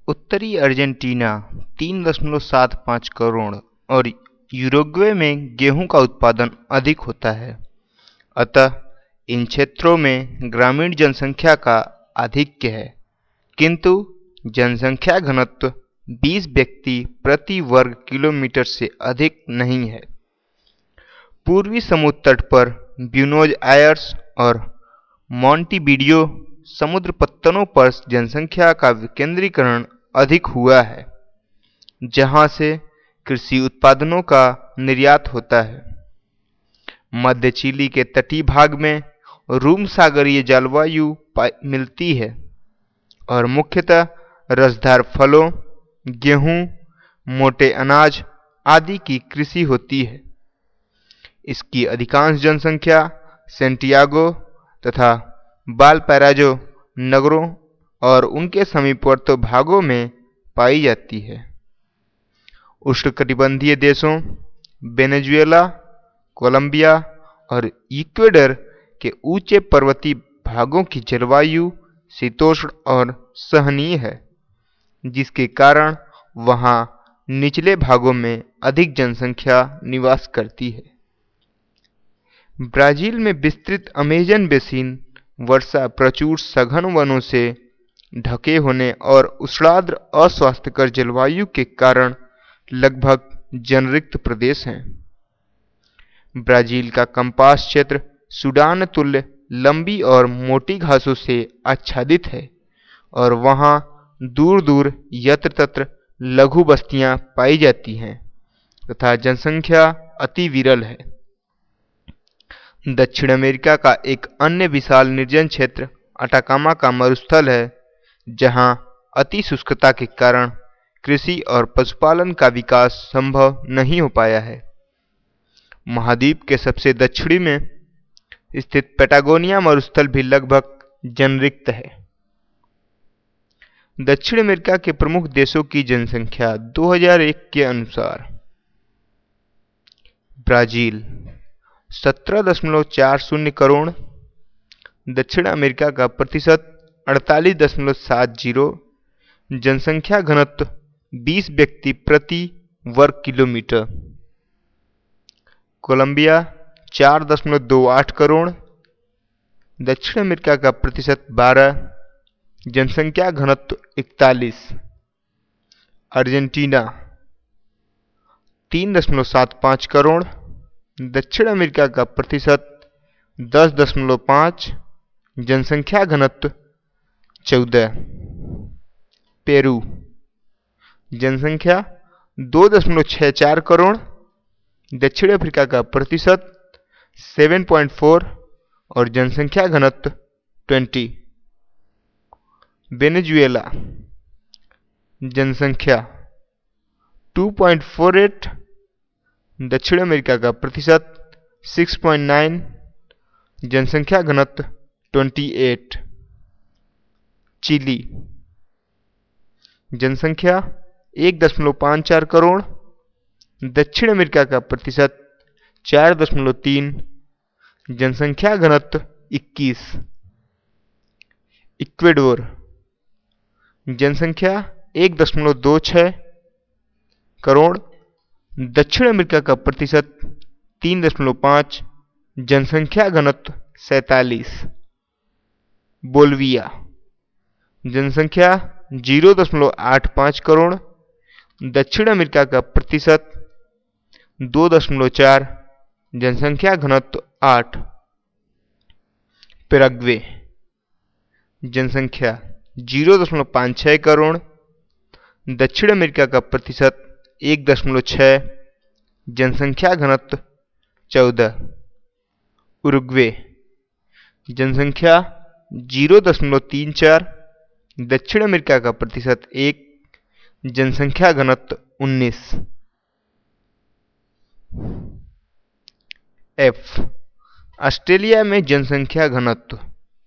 उत्तरी अर्जेंटीना 3.75 करोड़ और यूरुग्वे में गेहूं का उत्पादन अधिक होता है। अतः इन क्षेत्रों में ग्रामीण जनसंख्या का आधिक्य है, किंतु जनसंख्या घनत्व 20 व्यक्ति प्रति वर्ग किलोमीटर से अधिक नहीं है। पूर्वी समुद्र तट पर ब्यूनोस आयर्स और मोंटेविडियो समुद्र पत्तनों पर जनसंख्या का विकेंद्रीकरण अधिक हुआ है, जहां से कृषि उत्पादनों का निर्यात होता है। मध्य चिली के तटीय भाग में रूम सागरीय जलवायु मिलती है और मुख्यतः रसदार फलों, गेहूं, मोटे अनाज आदि की कृषि होती है। इसकी अधिकांश जनसंख्या सैंटियागो तथा वालपैराइजो नगरों और उनके समीपवर्ती भागों में पाई जाती है। उष्णकटिबंधीय देशों वेनेजुएला, कोलंबिया और इक्वेडर के ऊंचे पर्वतीय भागों की जलवायु शीतोष्ण और सहनीय है, जिसके कारण वहां निचले भागों में अधिक जनसंख्या निवास करती है। ब्राजील में विस्तृत अमेजन बेसिन वर्षा प्रचुर सघन वनों से ढके होने और उष्णार्द्र अस्वास्थ्यकर जलवायु के कारण लगभग जनरिक्त प्रदेश हैं। ब्राजील का कंपास क्षेत्र सूडान तुल्य लंबी और मोटी घासों से आच्छादित है और वहां दूर दूर यत्र तत्र लघु बस्तियां पाई जाती हैं तथा जनसंख्या अति विरल है। दक्षिण अमेरिका का एक अन्य विशाल निर्जन क्षेत्र अटाकामा का मरुस्थल है, जहां अति शुष्कता के कारण कृषि और पशुपालन का विकास संभव नहीं हो पाया है। महाद्वीप के सबसे दक्षिणी में स्थित पैटागोनिया मरुस्थल भी लगभग जनरिक्त है। दक्षिण अमेरिका के प्रमुख देशों की जनसंख्या 2001 के अनुसार: ब्राजील 17.40 करोड़, दक्षिण अमेरिका का प्रतिशत 48.70, जनसंख्या घनत्व 20 व्यक्ति प्रति वर्ग किलोमीटर। कोलंबिया 4.28 करोड़, दक्षिण अमेरिका का प्रतिशत 12, जनसंख्या घनत्व 41। अर्जेंटीना 3.75 करोड़, दक्षिण अमेरिका का प्रतिशत 10.5, जनसंख्या घनत्व 14। पेरू जनसंख्या 2.64 करोड़, दक्षिण अफ्रीका का प्रतिशत 7.4 और जनसंख्या घनत्व 20। वेनेजुएला जनसंख्या 2.48, दक्षिण अमेरिका का प्रतिशत 6.9, जनसंख्या घनत्व 28। चिली जनसंख्या 1.54 करोड़, दक्षिण अमेरिका का प्रतिशत 4.3, जनसंख्या घनत्व 21। इक्वेडोर जनसंख्या 1.26 करोड़, दक्षिण अमेरिका का प्रतिशत 3.5, जनसंख्या घनत्व 47। बोल्विया जनसंख्या 0.85 करोड़, दक्षिण अमेरिका का प्रतिशत 2.4, जनसंख्या घनत्व 8। पैराग्वे जनसंख्या 0.56 करोड़, दक्षिण अमेरिका का प्रतिशत 1.6, जनसंख्या घनत्व 14। उरुग्वे जनसंख्या 0.34, दक्षिण अमेरिका का प्रतिशत 1, जनसंख्या घनत्व 19। एफ ऑस्ट्रेलिया में जनसंख्या घनत्व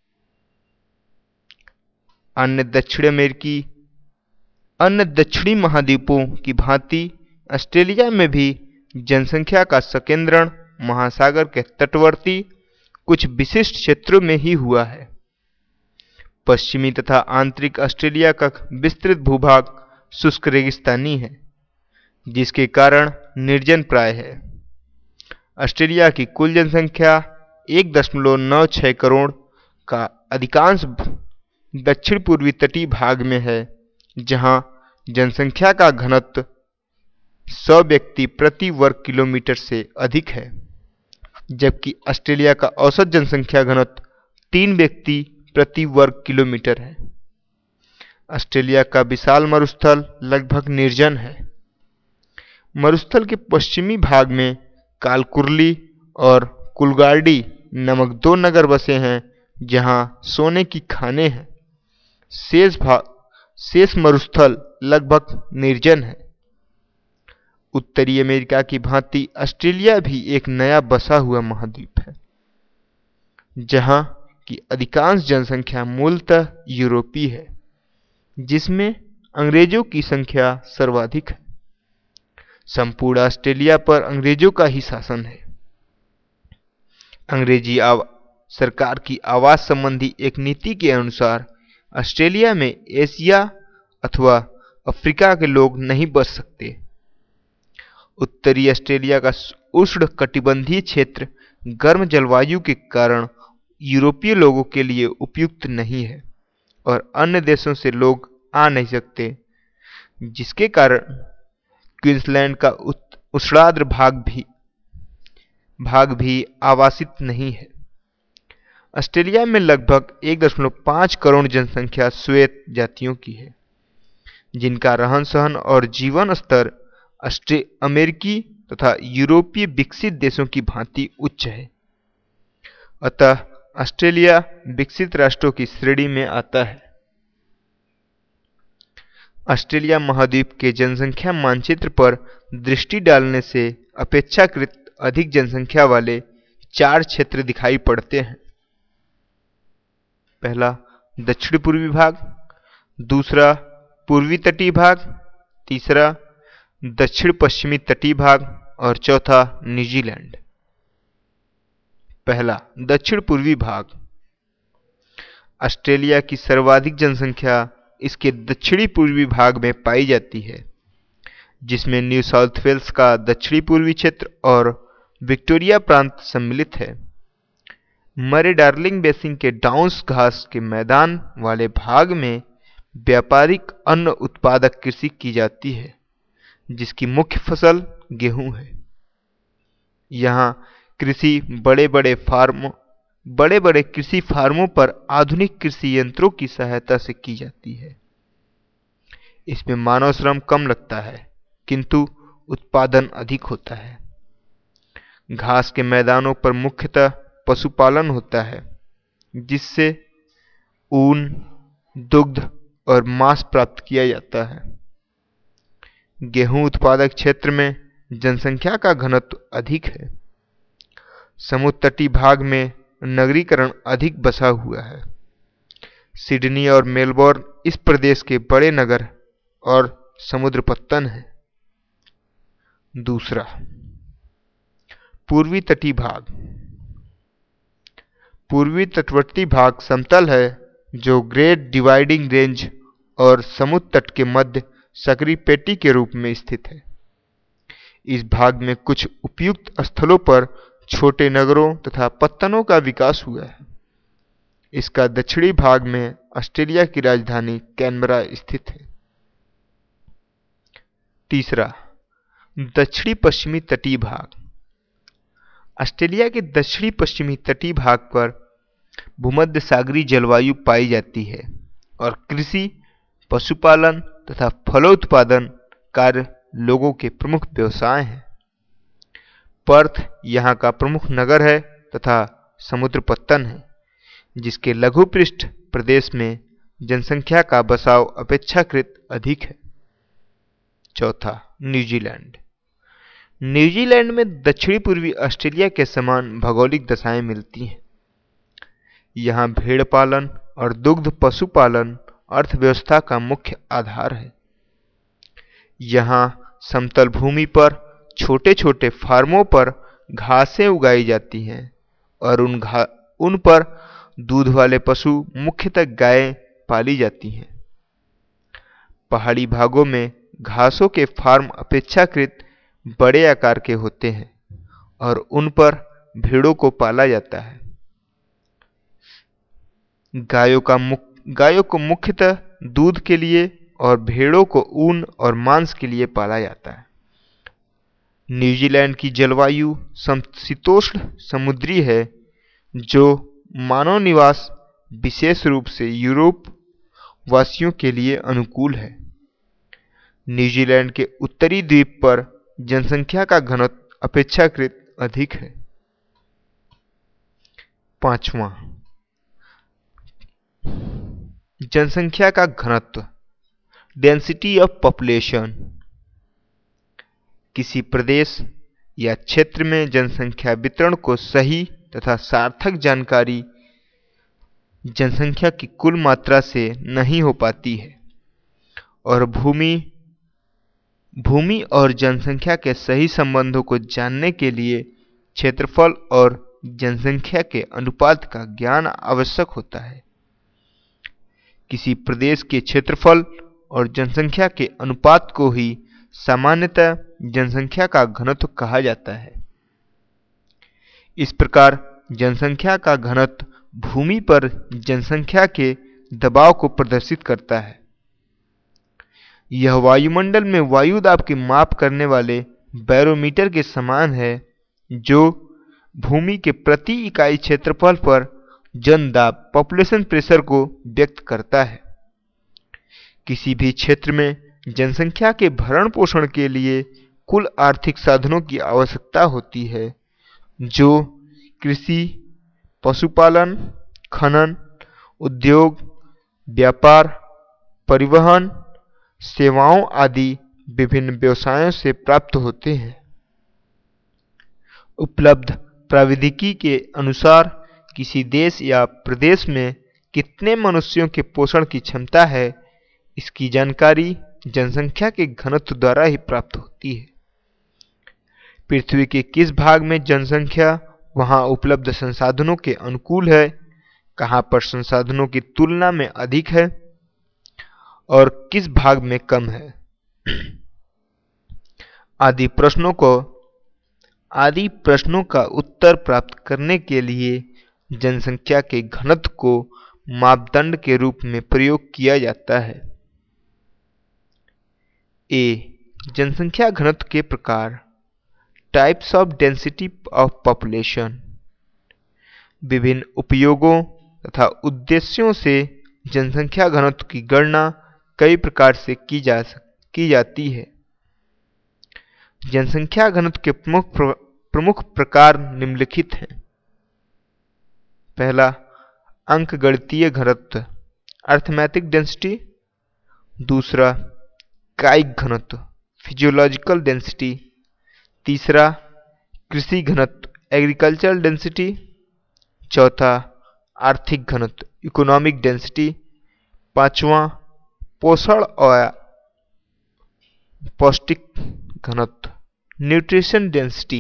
अन्य दक्षिणी महाद्वीपों की भांति ऑस्ट्रेलिया में भी जनसंख्या का संकेंद्रण महासागर के तटवर्ती कुछ विशिष्ट क्षेत्रों में ही हुआ है। पश्चिमी तथा आंतरिक ऑस्ट्रेलिया का विस्तृत भूभाग शुष्क रेगिस्तानी है, जिसके कारण निर्जन प्राय है। ऑस्ट्रेलिया की कुल जनसंख्या 1.96 करोड़ का अधिकांश दक्षिण पूर्वी तटीय भाग में है, जहां जनसंख्या का घनत्व 100 व्यक्ति प्रति वर्ग किलोमीटर से अधिक है, जबकि ऑस्ट्रेलिया का औसत जनसंख्या घनत्व 3 व्यक्ति प्रति वर्ग किलोमीटर है। ऑस्ट्रेलिया का विशाल मरुस्थल लगभग निर्जन है। मरुस्थल के पश्चिमी भाग में कालकुरली और कुलगार्डी नामक 2 नगर बसे हैं, जहां सोने की खानें हैं। शेष मरुस्थल लगभग निर्जन है। उत्तरी अमेरिका की भांति ऑस्ट्रेलिया भी एक नया बसा हुआ महाद्वीप है, जहां की अधिकांश जनसंख्या मूलतः यूरोपीय है, जिसमें अंग्रेजों की संख्या सर्वाधिक है। संपूर्ण ऑस्ट्रेलिया पर अंग्रेजों का ही शासन है। अंग्रेजी सरकार की आवास संबंधी एक नीति के अनुसार ऑस्ट्रेलिया में एशिया अथवा अफ्रीका के लोग नहीं बस सकते। उत्तरी ऑस्ट्रेलिया का उष्ण कटिबंधीय क्षेत्र गर्म जलवायु के कारण यूरोपीय लोगों के लिए उपयुक्त नहीं है और अन्य देशों से लोग आ नहीं सकते, जिसके कारण क्वींसलैंड का उष्णार्द्र भाग भी आवासित नहीं है। ऑस्ट्रेलिया में लगभग 1.5 करोड़ जनसंख्या श्वेत जातियों की है, जिनका रहन सहन और जीवन स्तर अमेरिकी तथा यूरोपीय विकसित देशों की भांति उच्च है। अतः ऑस्ट्रेलिया विकसित राष्ट्रों की श्रेणी में आता है। ऑस्ट्रेलिया महाद्वीप के जनसंख्या मानचित्र पर दृष्टि डालने से अपेक्षाकृत अधिक जनसंख्या वाले 4 क्षेत्र दिखाई पड़ते हैं। पहला दक्षिण पूर्वी भाग, दूसरा पूर्वी तटीय भाग, तीसरा दक्षिण पश्चिमी तटीय भाग और चौथा न्यूजीलैंड। पहला दक्षिण पूर्वी भाग। ऑस्ट्रेलिया की सर्वाधिक जनसंख्या इसके दक्षिणी पूर्वी भाग में पाई जाती है, जिसमें न्यू साउथ वेल्स का दक्षिणी पूर्वी क्षेत्र और विक्टोरिया प्रांत सम्मिलित है। मरे डार्लिंग बेसिन के डाउन्स घास के मैदान वाले भाग में व्यापारिक अन्न उत्पादक कृषि की जाती है, जिसकी मुख्य फसल गेहूं है। यहाँ कृषि बड़े बड़े कृषि फार्मों पर आधुनिक कृषि यंत्रों की सहायता से की जाती है। इसमें मानव श्रम कम लगता है, किंतु उत्पादन अधिक होता है। घास के मैदानों पर मुख्यतः पशुपालन होता है, जिससे ऊन, दुग्ध और मांस प्राप्त किया जाता है। गेहूं उत्पादक क्षेत्र में जनसंख्या का घनत्व अधिक है। समुद्र तटीय भाग में नगरीकरण अधिक बसा हुआ है। सिडनी और मेलबोर्न इस प्रदेश के बड़े नगर और समुद्र पत्तन हैं। दूसरा, पूर्वी तटीय भाग। पूर्वी तटवर्ती भाग समतल है, जो ग्रेट डिवाइडिंग रेंज और समुद्र तट के मध्य सक्रिय पेटी के रूप में स्थित है। इस भाग में कुछ उपयुक्त स्थलों पर छोटे नगरों तथा पत्तनों का विकास हुआ है। इसका दक्षिणी भाग में ऑस्ट्रेलिया की राजधानी कैनबरा स्थित है। तीसरा, दक्षिणी पश्चिमी तटीय भाग। ऑस्ट्रेलिया के दक्षिणी पश्चिमी तटीय भाग पर भूमध्य सागरीय जलवायु पाई जाती है और कृषि, पशुपालन तथा फलोत्पादन कार्य लोगों के प्रमुख व्यवसाय हैं। पर्थ यहाँ का प्रमुख नगर है तथा समुद्र पत्तन है, जिसके लघु पृष्ठ प्रदेश में जनसंख्या का बसाव अपेक्षाकृत अधिक है। चौथा, न्यूजीलैंड। न्यूजीलैंड में दक्षिणी पूर्वी ऑस्ट्रेलिया के समान भौगोलिक दशाएं मिलती हैं। यहाँ भेड़ पालन और दुग्ध पशुपालन अर्थव्यवस्था का मुख्य आधार है। यहाँ समतल भूमि पर छोटे छोटे फार्मों पर घासें उगाई जाती हैं और उन पर दूध वाले पशु मुख्यतः गायें पाली जाती हैं। पहाड़ी भागों में घासों के फार्म अपेक्षाकृत बड़े आकार के होते हैं और उन पर भेड़ों को पाला जाता है। गायों को मुख्यतः दूध के लिए और भेड़ों को ऊन और मांस के लिए पाला जाता है। न्यूजीलैंड की जलवायु समशीतोष्ण समुद्री है, जो मानव निवास विशेष रूप से यूरोप वासियों के लिए अनुकूल है। न्यूजीलैंड के उत्तरी द्वीप पर जनसंख्या का घनत्व अपेक्षाकृत अधिक है। पांचवां, जनसंख्या का घनत्व, डेंसिटी ऑफ पॉपुलेशन। किसी प्रदेश या क्षेत्र में जनसंख्या वितरण को सही तथा सार्थक जानकारी जनसंख्या की कुल मात्रा से नहीं हो पाती है, और भूमि और जनसंख्या के सही संबंधों को जानने के लिए क्षेत्रफल और जनसंख्या के अनुपात का ज्ञान आवश्यक होता है। किसी प्रदेश के क्षेत्रफल और जनसंख्या के अनुपात को ही सामान्यतः जनसंख्या का घनत्व कहा जाता है। इस प्रकार जनसंख्या का घनत्व भूमि पर जनसंख्या के दबाव को प्रदर्शित करता है। यह वायुमंडल में वायु दाब की माप करने वाले बैरोमीटर के समान है, जो भूमि के प्रति इकाई क्षेत्रफल पर जन दाब पॉपुलेशन प्रेशर को व्यक्त करता है। किसी भी क्षेत्र में जनसंख्या के भरण पोषण के लिए कुल आर्थिक साधनों की आवश्यकता होती है, जो कृषि, पशुपालन, खनन, उद्योग, व्यापार, परिवहन, सेवाओं आदि विभिन्न व्यवसायों से प्राप्त होते हैं। उपलब्ध प्रौद्योगिकी के अनुसार किसी देश या प्रदेश में कितने मनुष्यों के पोषण की क्षमता है, इसकी जानकारी जनसंख्या के घनत्व द्वारा ही प्राप्त होती है। पृथ्वी के किस भाग में जनसंख्या वहां उपलब्ध संसाधनों के अनुकूल है, कहां पर संसाधनों की तुलना में अधिक है और किस भाग में कम है, आदि प्रश्नों का उत्तर प्राप्त करने के लिए जनसंख्या के घनत्व को मापदंड के रूप में प्रयोग किया जाता है। जनसंख्या घनत्व के प्रकार, types of density of population. विभिन्न उपयोगों तथा उद्देश्यों से जनसंख्या घनत्व की गणना कई प्रकार से की जाती है। जनसंख्या घनत्व के प्रमुख प्रकार निम्नलिखित हैं। पहला, अंकगणितीय घनत्व, अर्थमेटिक डेंसिटी। दूसरा, कायिक घनत्व, फिजियोलॉजिकल डेंसिटी। तीसरा, कृषि घनत्व, एग्रीकल्चरल डेंसिटी। चौथा, आर्थिक घनत्व, इकोनॉमिक डेंसिटी। पांचवा, पोषण और पौष्टिक घनत्व, न्यूट्रिशन डेंसिटी।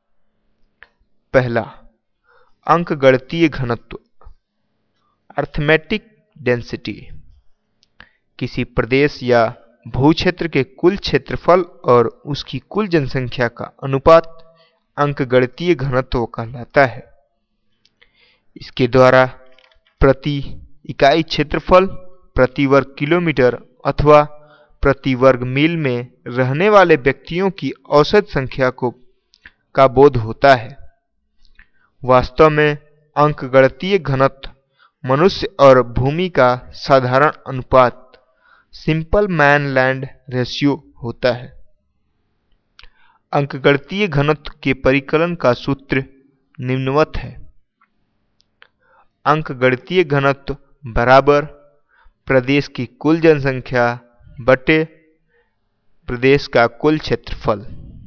पहला, अंकगणितीय घनत्व, अर्थमेटिक डेंसिटी। किसी प्रदेश या भूक्षेत्र के कुल क्षेत्रफल और उसकी कुल जनसंख्या का अनुपात अंकगणितीय घनत्व कहलाता है। इसके द्वारा प्रति इकाई क्षेत्रफल, प्रति वर्ग किलोमीटर अथवा प्रति वर्ग मील में रहने वाले व्यक्तियों की औसत संख्या का बोध होता है। वास्तव में अंकगणितीय घनत्व मनुष्य और भूमि का साधारण अनुपात, सिंपल मैन लैंड रेशियो होता है। अंकगणितीय घनत्व के परिकलन का सूत्र निम्नवत है। अंकगणितीय घनत्व बराबर प्रदेश की कुल जनसंख्या बटे प्रदेश का कुल क्षेत्रफल।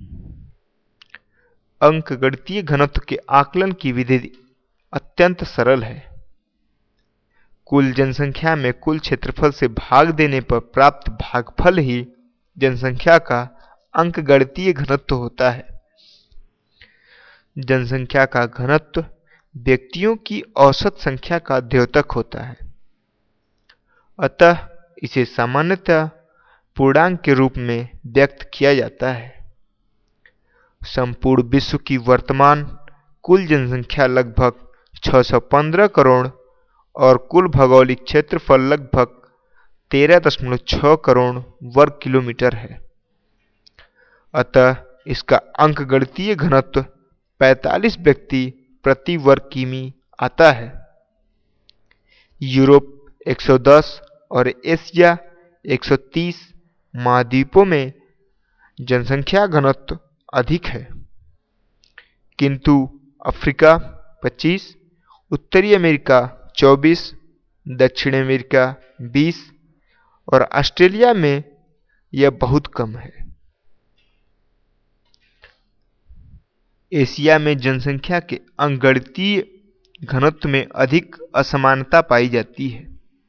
अंकगणितीय घनत्व के आकलन की विधि अत्यंत सरल है। कुल जनसंख्या में कुल क्षेत्रफल से भाग देने पर प्राप्त भागफल ही जनसंख्या का अंकगणितीय घनत्व होता है। जनसंख्या का घनत्व व्यक्तियों की औसत संख्या का द्योतक होता है। अतः इसे सामान्यतः पूर्णांक के रूप में व्यक्त किया जाता है। संपूर्ण विश्व की वर्तमान कुल जनसंख्या लगभग 615 करोड़ और कुल भौगोलिक क्षेत्रफल लगभग 13.6 करोड़ वर्ग किलोमीटर है। अतः इसका अंकगणितीय घनत्व 45 व्यक्ति प्रति वर्ग किमी आता है। यूरोप 110 और एशिया 130 महाद्वीपों में जनसंख्या घनत्व अधिक है, किंतु अफ्रीका 25, उत्तरी अमेरिका 24, दक्षिण अमेरिका 20 और ऑस्ट्रेलिया में यह बहुत कम है। एशिया में जनसंख्या के अंकगणितीय घनत्व में अधिक असमानता पाई जाती है।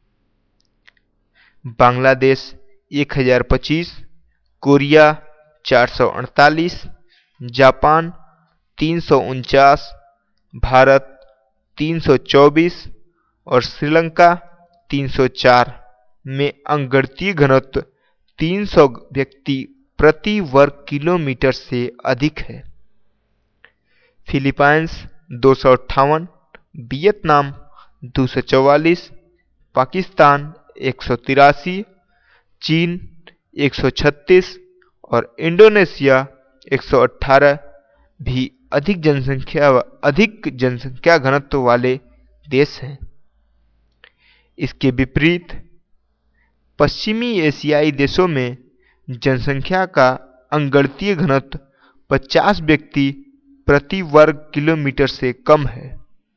बांग्लादेश 1025, कोरिया 448, जापान 349, भारत 324 और श्रीलंका 304 में अंकगणितीय घनत्व 300 व्यक्ति प्रति वर्ग किलोमीटर से अधिक है। फिलीपाइंस 258, वियतनाम 244, पाकिस्तान 183, चीन 136 और इंडोनेशिया 118 भी अधिक जनसंख्या घनत्व वाले देश हैं। इसके विपरीत पश्चिमी एशियाई देशों में जनसंख्या का अंकगणितीय घनत्व 50 व्यक्ति प्रति वर्ग किलोमीटर से कम है।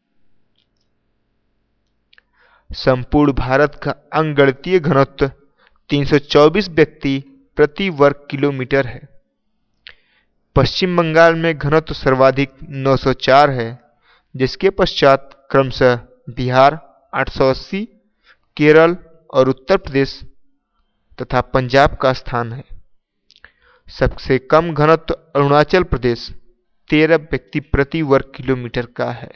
संपूर्ण भारत का अंकगणितीय घनत्व 324 व्यक्ति प्रति वर्ग किलोमीटर है। पश्चिम बंगाल में घनत्व सर्वाधिक 904 है, जिसके पश्चात क्रमशः बिहार 880, केरल और उत्तर प्रदेश तथा पंजाब का स्थान है। सबसे कम घनत्व अरुणाचल प्रदेश 13 व्यक्ति प्रति वर्ग किलोमीटर का है।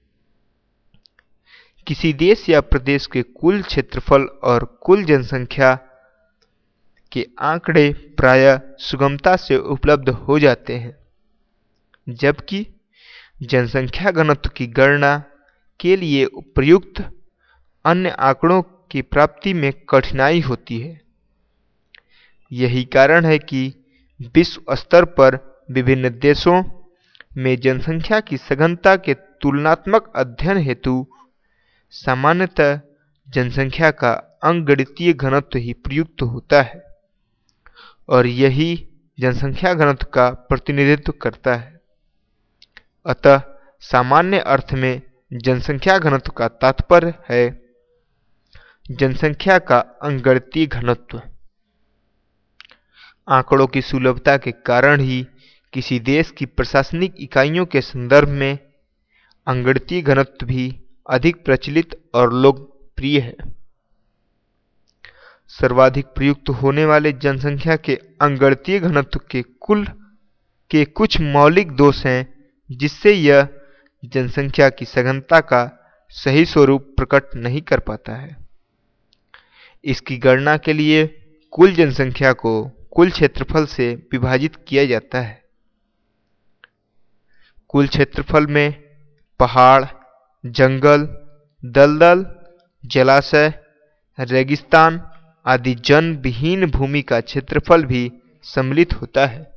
किसी देश या प्रदेश के कुल क्षेत्रफल और कुल जनसंख्या के आंकड़े प्रायः सुगमता से उपलब्ध हो जाते हैं, जबकि जनसंख्या घनत्व की गणना के लिए उपयुक्त अन्य आंकड़ों की प्राप्ति में कठिनाई होती है। यही कारण है कि विश्व स्तर पर विभिन्न देशों में जनसंख्या की सघनता के तुलनात्मक अध्ययन हेतु सामान्यतः जनसंख्या का अंकगणितीय घनत्व ही प्रयुक्त होता है और यही जनसंख्या घनत्व का प्रतिनिधित्व करता है। अतः सामान्य अर्थ में जनसंख्या घनत्व का तात्पर्य है जनसंख्या का अंकगणितीय घनत्व। आंकड़ों की सुलभता के कारण ही किसी देश की प्रशासनिक इकाइयों के संदर्भ में अंकगणितीय घनत्व भी अधिक प्रचलित और लोकप्रिय है। सर्वाधिक प्रयुक्त होने वाले जनसंख्या के अंकगणितीय घनत्व के कुछ मौलिक दोष हैं, जिससे यह जनसंख्या की सघनता का सही स्वरूप प्रकट नहीं कर पाता है। इसकी गणना के लिए कुल जनसंख्या को कुल क्षेत्रफल से विभाजित किया जाता है। कुल क्षेत्रफल में पहाड़, जंगल, दलदल, जलाशय, रेगिस्तान आदि जन विहीन भूमि का क्षेत्रफल भी सम्मिलित होता है।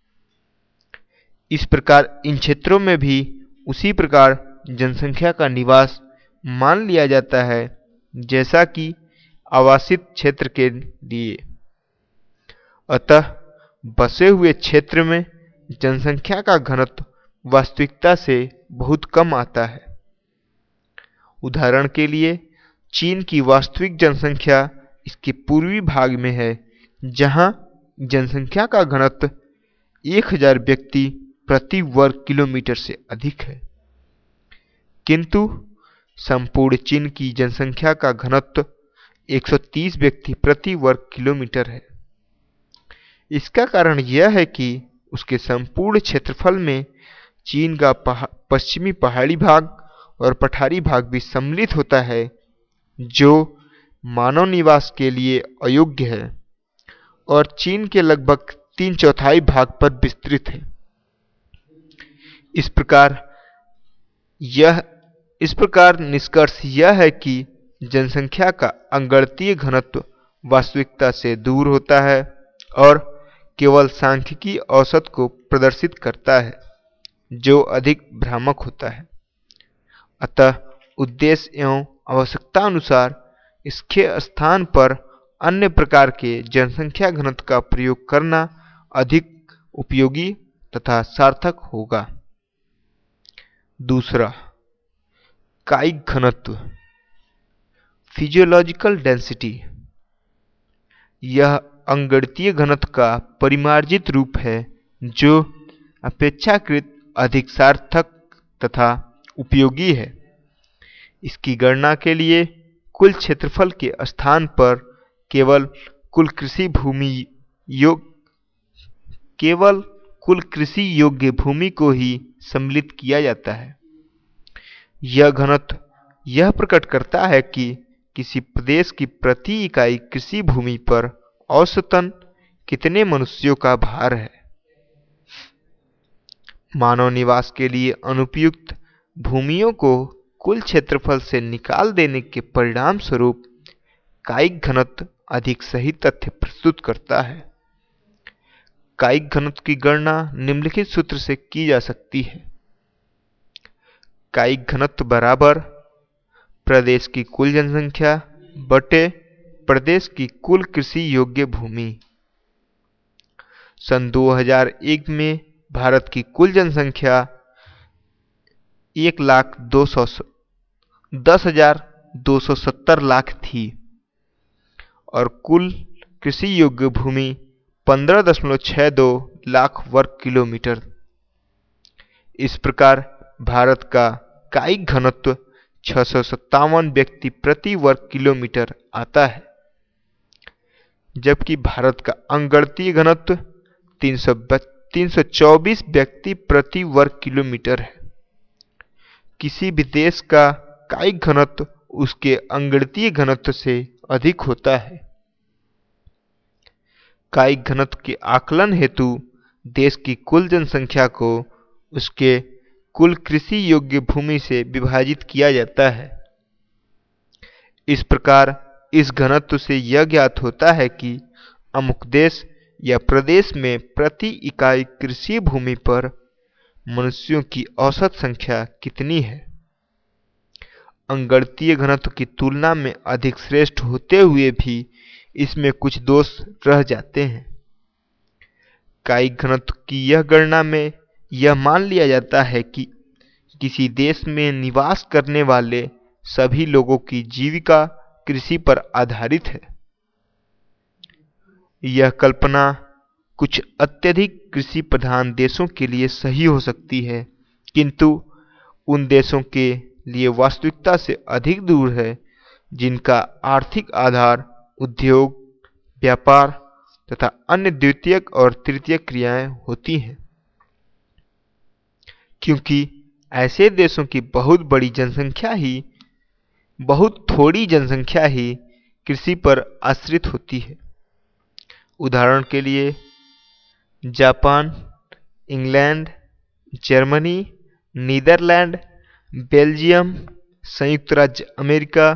इस प्रकार इन क्षेत्रों में भी उसी प्रकार जनसंख्या का निवास मान लिया जाता है जैसा कि आवासित क्षेत्र के लिए। अतः बसे हुए क्षेत्र में जनसंख्या का घनत्व वास्तविकता से बहुत कम आता है। उदाहरण के लिए चीन की वास्तविक जनसंख्या इसके पूर्वी भाग में है, जहां जनसंख्या का घनत्व 1000 व्यक्ति प्रति वर्ग किलोमीटर से अधिक है, किंतु संपूर्ण चीन की जनसंख्या का घनत्व 130 व्यक्ति प्रति वर्ग किलोमीटर है। इसका कारण यह है कि उसके संपूर्ण क्षेत्रफल में चीन का पश्चिमी पहाड़ी भाग और पठारी भाग भी सम्मिलित होता है, जो मानव निवास के लिए अयोग्य है और चीन के लगभग 3/4 भाग पर विस्तृत है। यह इस प्रकार निष्कर्ष यह है कि जनसंख्या का अंगणितीय घनत्व वास्तविकता से दूर होता है और केवल सांख्यिकीय औसत को प्रदर्शित करता है, जो अधिक भ्रामक होता है। अतः उद्देश्य एवं आवश्यकता अनुसार इसके स्थान पर अन्य प्रकार के जनसंख्या घनत्व का प्रयोग करना अधिक उपयोगी तथा सार्थक होगा। दूसरा, कायिक घनत्व, फिजियोलॉजिकल डेंसिटी। यह अंगणितीय घनत्व का परिमार्जित रूप है, जो अपेक्षाकृत अधिक सार्थक तथा उपयोगी है। इसकी गणना के लिए कुल क्षेत्रफल के स्थान पर केवल कुल कृषि योग्य भूमि को ही सम्मिलित किया जाता है। यह घनत्व यह प्रकट करता है कि किसी प्रदेश की प्रति इकाई कृषि भूमि पर औसतन कितने मनुष्यों का भार है। मानव निवास के लिए अनुपयुक्त भूमियों को कुल क्षेत्रफल से निकाल देने के परिणाम स्वरूप कायिक घनत्व अधिक सही तथ्य प्रस्तुत करता है। कायिक घनत्व की गणना निम्नलिखित सूत्र से की जा सकती है। कायिक घनत्व बराबर प्रदेश की कुल जनसंख्या बटे प्रदेश की कुल कृषि योग्य भूमि। सन 2001 में भारत की कुल जनसंख्या 1,10,270 लाख थी और कुल कृषि योग्य भूमि 15.62 लाख वर्ग किलोमीटर। इस प्रकार भारत का कायिक घनत्व 657 व्यक्ति प्रति वर्ग किलोमीटर आता है, जबकि भारत का अंगणितीय घनत्व 324 व्यक्ति प्रति वर्ग किलोमीटर है। किसी भी देश का कायिक घनत्व उसके अंगणितीय घनत्व से अधिक होता है। कायिक घनत्व के आकलन हेतु देश की कुल जनसंख्या को उसके कुल कृषि योग्य भूमि से विभाजित किया जाता है। इस प्रकार इस घनत्व से यह ज्ञात होता है कि अमुक देश या प्रदेश में प्रति इकाई कृषि भूमि पर मनुष्यों की औसत संख्या कितनी है। अंगणितीय घनत्व की तुलना में अधिक श्रेष्ठ होते हुए भी इसमें कुछ दोष रह जाते हैं। कायिक घनत्व की यह गणना में यह मान लिया जाता है कि किसी देश में निवास करने वाले सभी लोगों की जीविका कृषि पर आधारित है। यह कल्पना कुछ अत्यधिक कृषि प्रधान देशों के लिए सही हो सकती है, किंतु उन देशों के लिए वास्तविकता से अधिक दूर है जिनका आर्थिक आधार उद्योग, व्यापार तथा अन्य द्वितीयक और तृतीयक क्रियाएं होती हैं। क्योंकि ऐसे देशों की बहुत थोड़ी जनसंख्या ही कृषि पर आश्रित होती है। उदाहरण के लिए Japan, England, Germany, Netherlands, Belgium, संयुक्त राज्य अमेरिका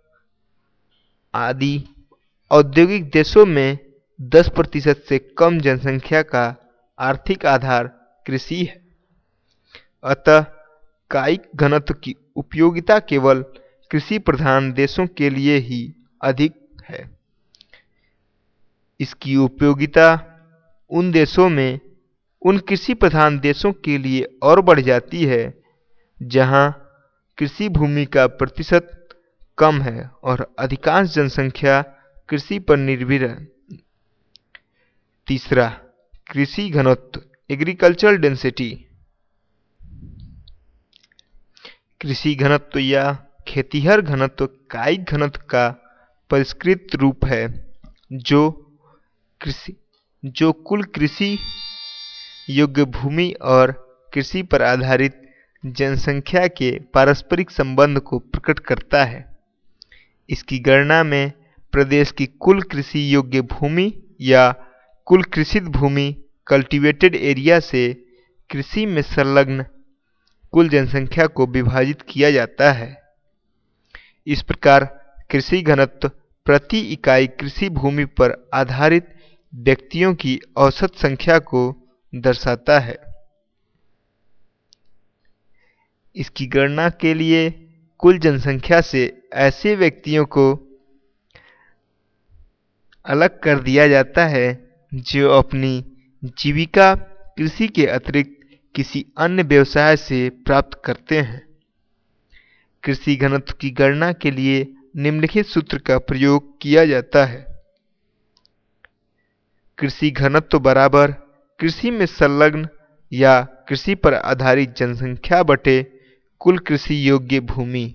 आदि औद्योगिक देशों में 10% से कम जनसंख्या का आर्थिक आधार कृषि है। अतः कायिक घनत्व की उपयोगिता केवल कृषि प्रधान देशों के लिए ही अधिक है। इसकी उपयोगिता उन कृषि प्रधान देशों के लिए और बढ़ जाती है जहां कृषि भूमि का प्रतिशत कम है और अधिकांश जनसंख्या कृषि पर निर्भर है। तीसरा, कृषि घनत्व, एग्रीकल्चरल डेंसिटी। कृषि घनत्व या खेतिहर घनत्व कायिक घनत्व का परिष्कृत रूप है, जो कुल कृषि योग्य भूमि और कृषि पर आधारित जनसंख्या के पारस्परिक संबंध को प्रकट करता है। इसकी गणना में प्रदेश की कुल कृषि योग्य भूमि या कुल कृषित भूमि कल्टीवेटेड एरिया से कृषि में संलग्न कुल जनसंख्या को विभाजित किया जाता है। इस प्रकार कृषि घनत्व प्रति इकाई कृषि भूमि पर आधारित व्यक्तियों की औसत संख्या को दर्शाता है। इसकी गणना के लिए कुल जनसंख्या से ऐसे व्यक्तियों को अलग कर दिया जाता है जो अपनी जीविका कृषि के अतिरिक्त किसी अन्य व्यवसाय से प्राप्त करते हैं। कृषि घनत्व की गणना के लिए निम्नलिखित सूत्र का प्रयोग किया जाता है। कृषि घनत्व बराबर कृषि में संलग्न या कृषि पर आधारित जनसंख्या बटे कुल कृषि योग्य भूमि।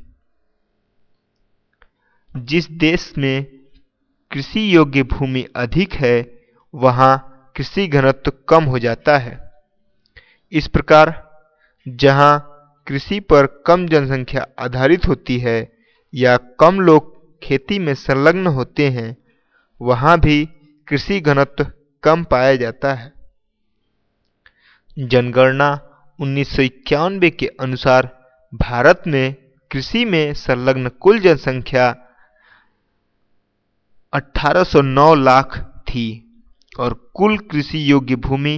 जिस देश में कृषि योग्य भूमि अधिक है वहां कृषि घनत्व कम हो जाता है। इस प्रकार जहां कृषि पर कम जनसंख्या आधारित होती है या कम लोग खेती में संलग्न होते हैं वहां भी कृषि घनत्व कम पाया जाता है। जनगणना 1991 के अनुसार भारत में कृषि में संलग्न कुल जनसंख्या 1809 लाख थी और कुल कृषि योग्य भूमि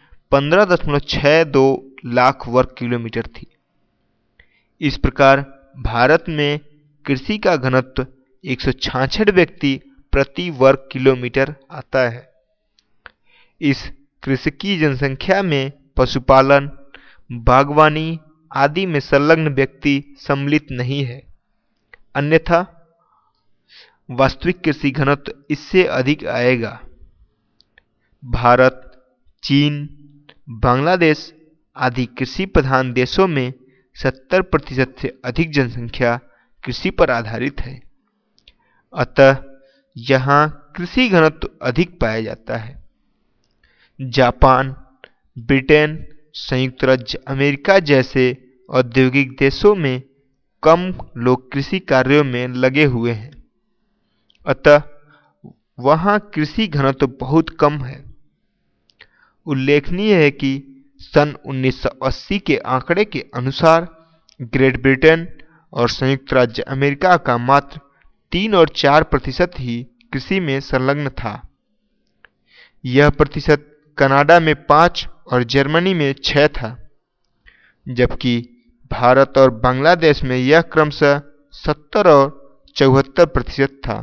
15.62 लाख वर्ग किलोमीटर थी। इस प्रकार भारत में कृषि का घनत्व 166 व्यक्ति प्रति वर्ग किलोमीटर आता है। इस कृषि जनसंख्या में पशुपालन, बागवानी आदि में संलग्न व्यक्ति सम्मिलित नहीं है, अन्यथा वास्तविक कृषि घनत्व इससे अधिक आएगा। भारत, चीन, बांग्लादेश आदि कृषि प्रधान देशों में 70% से अधिक जनसंख्या कृषि पर आधारित है, अतः यहाँ कृषि घनत्व अधिक पाया जाता है। जापान, ब्रिटेन, संयुक्त राज्य अमेरिका जैसे औद्योगिक देशों में कम लोग कृषि कार्यों में लगे हुए हैं, अतः वहाँ कृषि घनत्व बहुत कम है। उल्लेखनीय है कि सन 1980 के आंकड़े के अनुसार ग्रेट ब्रिटेन और संयुक्त राज्य अमेरिका का मात्र 3 और 4% ही कृषि में संलग्न था। यह प्रतिशत कनाडा में 5 और जर्मनी में 6 था, जबकि भारत और बांग्लादेश में यह क्रमशः 70 और 74% था।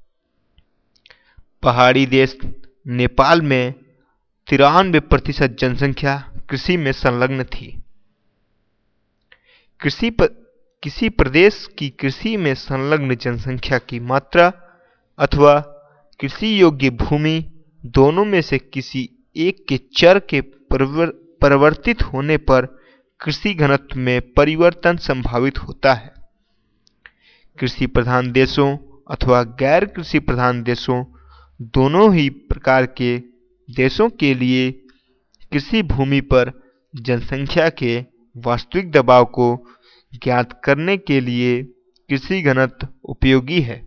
पहाड़ी देश नेपाल में 93% जनसंख्या कृषि में संलग्न थी। किसी प्रदेश की कृषि में संलग्न जनसंख्या की मात्रा अथवा कृषि योग्य भूमि दोनों में से किसी एक के चर के परिवर्तित होने पर कृषि घनत्व में परिवर्तन संभावित होता है। कृषि प्रधान देशों अथवा गैर कृषि प्रधान देशों दोनों ही प्रकार के देशों के लिए कृषि भूमि पर जनसंख्या के वास्तविक दबाव को ज्ञात करने के लिए कृषि घनत्व उपयोगी है।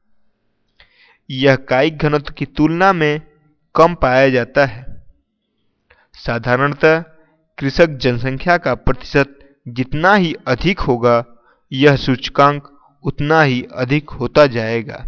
यह कायिक घनत्व की तुलना में कम पाया जाता है। साधारणतः कृषक जनसंख्या का प्रतिशत जितना ही अधिक होगा यह सूचकांक उतना ही अधिक होता जाएगा।